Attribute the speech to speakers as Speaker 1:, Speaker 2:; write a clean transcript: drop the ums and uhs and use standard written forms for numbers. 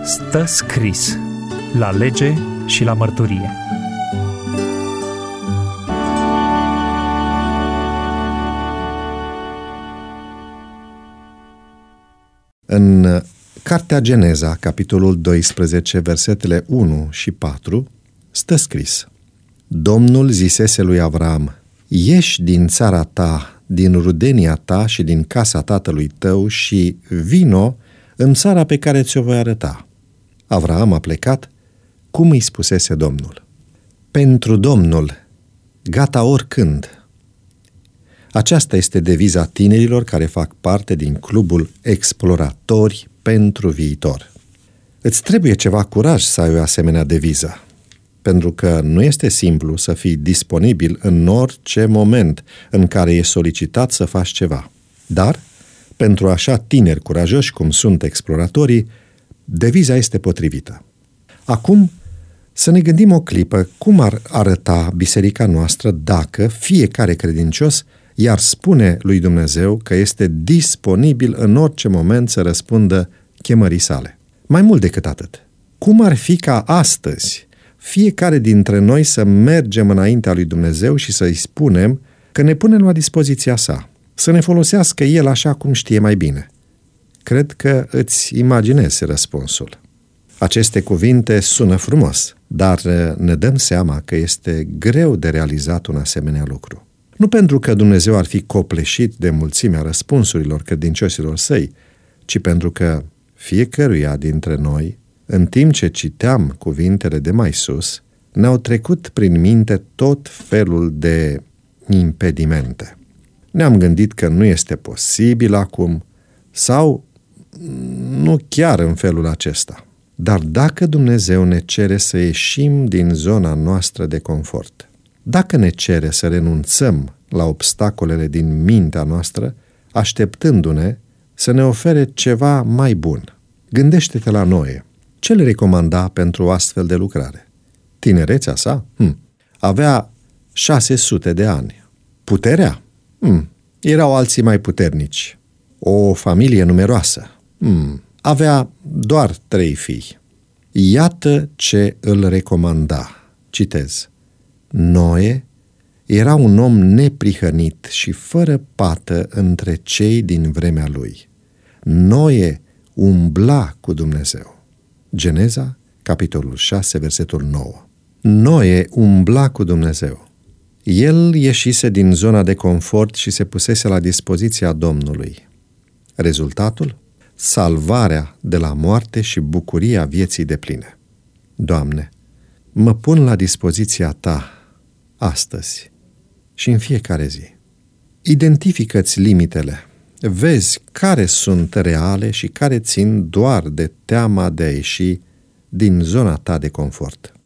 Speaker 1: Stă scris la lege și la mărturie.
Speaker 2: În Cartea Geneza, capitolul 12, versetele 1 și 4, stă scris: Domnul zisese lui Avram: ieși din țara ta, din rudenia ta și din casa tatălui tău și vino în țara pe care ți-o voi arăta. Avram a plecat cum îi spusese Domnul. Pentru Domnul, gata oricând. Aceasta este deviza tinerilor care fac parte din clubul Exploratori pentru Viitor. Îți trebuie ceva curaj să ai o asemenea deviză, pentru că nu este simplu să fii disponibil în orice moment în care e solicitat să faci ceva. Dar, pentru așa tineri curajoși cum sunt exploratorii, deviza este potrivită. Acum, să ne gândim o clipă cum ar arăta biserica noastră dacă fiecare credincios i-ar spune lui Dumnezeu că este disponibil în orice moment să răspundă chemării sale. Mai mult decât atât, cum ar fi ca astăzi fiecare dintre noi să mergem înaintea lui Dumnezeu și să-i spunem că ne punem la dispoziția sa, să ne folosească El așa cum știe mai bine? Cred că îți imaginezi răspunsul. Aceste cuvinte sună frumos, dar ne dăm seama că este greu de realizat un asemenea lucru. Nu pentru că Dumnezeu ar fi copleșit de mulțimea răspunsurilor credincioșilor săi, ci pentru că fiecăruia dintre noi, în timp ce citeam cuvintele de mai sus, ne-au trecut prin minte tot felul de impedimente. Ne-am gândit că nu este posibil acum sau nu chiar în felul acesta. Dar dacă Dumnezeu ne cere să ieșim din zona noastră de confort, dacă ne cere să renunțăm la obstacolele din mintea noastră, așteptându-ne să ne ofere ceva mai bun, gândește-te la Noe. Ce le recomanda pentru o astfel de lucrare? Tinerețea sa? Avea 600 de ani. Puterea? Erau alții mai puternici. O familie numeroasă? Avea doar 3 fii. Iată ce îl recomanda. Citez: Noe era un om neprihănit și fără pată între cei din vremea lui. Noe umbla cu Dumnezeu. Geneza, capitolul 6, versetul 9. Noe umbla cu Dumnezeu. El ieșise din zona de confort și se pusese la dispoziția Domnului. Rezultatul? Salvarea de la moarte și bucuria vieții depline. Doamne, mă pun la dispoziția Ta astăzi și în fiecare zi. Identifică-ți limitele. Vezi care sunt reale și care țin doar de teama de a ieși din zona ta de confort.